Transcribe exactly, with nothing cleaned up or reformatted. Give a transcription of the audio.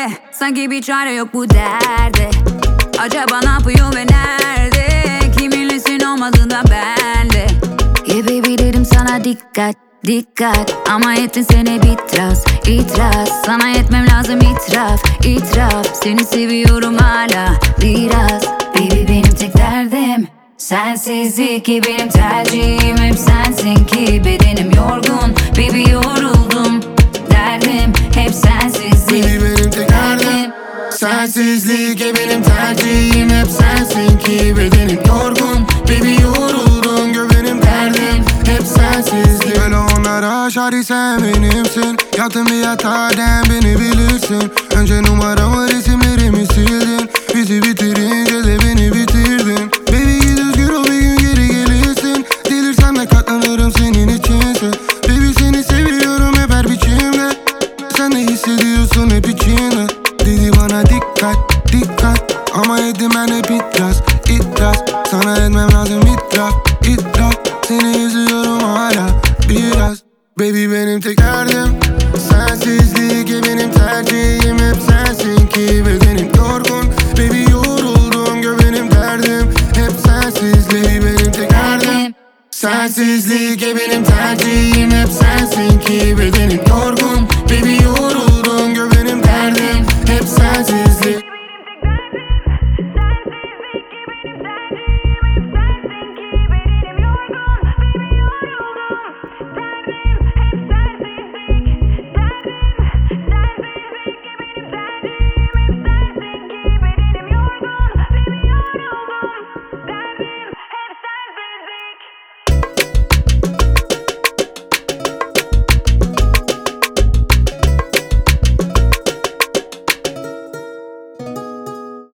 yerde. Sanki bir çare yok bu derde. Acaba ne yapıyor ve nerede? Kiminlesin olmadığında bende. Yeah baby dedim sana dikkat, dikkat. Ama ettin seni itiraz, itiraz. Sana etmem lazım itiraf, itiraf. Seni seviyorum hala biraz. Baby benim tek derdim sensizlik ki benim tercihim hep sensin ki bedenim yorgun. Baby yoruldum derdim hep sensizlik. Baby benim tek derdim sensizlik ki benim tercihim hep sensin ki bedenim yorgun. Baby yoruldum göbenim derdim hep sensizlik. Böyle onlara şari sen benimsin. Yaktın bir yatarden beni bilirsin. Önce numaramı resimlerimi sildin. Bizi bitirince de beni bitirdin. Baby git özgür ol bir gün geri gelirsin. Delirsem de katlanırım senin içinse. Baby seni seviyorum hep her biçimde. Sen de hissediyorsun hep içinde. Dedi bana dikkat, dikkat. Ama ettim ben hep itiraz, itiraz. Sana etmem lazım itiraf, itiraf. Seni izliyorum hala biraz. Baby benim tek derdim sensizlik ki benim tercihim hep sensin ki bedenim yorgun. Baby yoruldum göbenim derdim hep sensizlik. Benim tek derdim sensizlik ki benim tercihim hep sensin ki bedenim